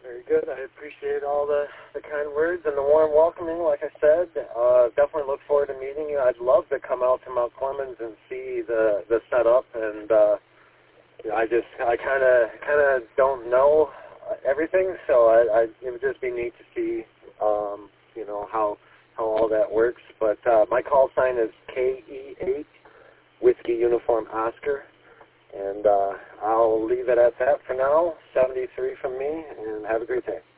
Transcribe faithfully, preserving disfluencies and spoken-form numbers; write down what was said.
Very good. I appreciate all the, the kind words and the warm welcoming, like I said. Uh, definitely look forward to meeting you. I'd love to come out to Mount Clemens and see the, the setup, and uh, I just, I kind of kind of don't know everything, so I, I, it would just be neat to see, um, you know, how, how all that works. But uh, my call sign is K E eight, Whiskey Uniform Oscar. And uh, I'll leave it at that for now. seventy-three from me, and have a great day.